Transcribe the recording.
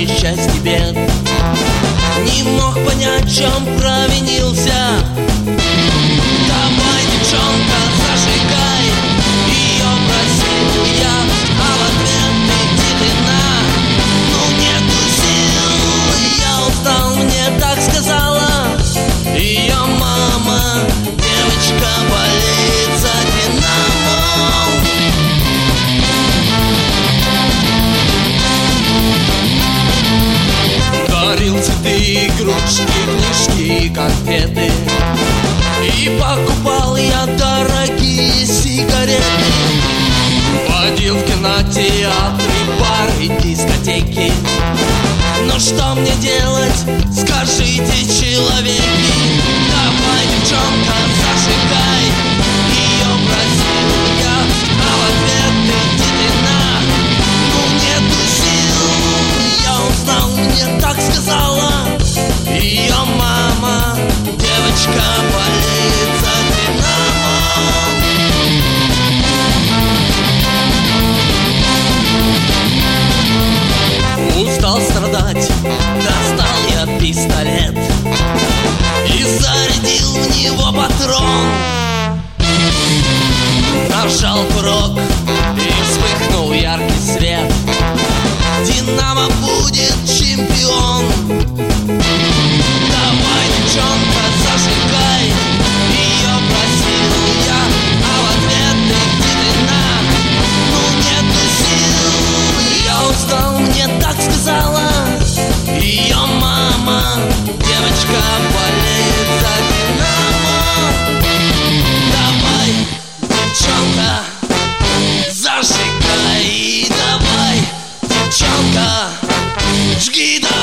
несчастье бед. Не мог понять, в чем провинился. Давай, девчонка, зажигай, ее просил я, а в ответ иди ты на. Ну нету сил, я устал, мне так сказала ее мама. Девочка болеет за Динамо. Дарил цветы, игрушки, книжки, конфеты. И покупал я дорогие сигареты. Водил в кинотеатры, бары, дискотеки. Но что мне делать, скажите, человеки? Давай, девчонка, зажигай, ее просил я, а в ответ иди ты на. Ну нету сил, я узнал, мне так сказала ее мама. Девочка болеет за Динамо. Устал страдать, достал я пистолет и зарядил в него патрон. Нажал курок и вспыхнул яркий свет. Динамо будет чемпион. Давай, девчонка, зажигай, ее просил я, а в ответ иди ты на. Ну нету сил, я устал, мне так сказала ее мама. Девочка болеет за Динамо. Давай, девчонка, зажигай, давай, девчонка, жги.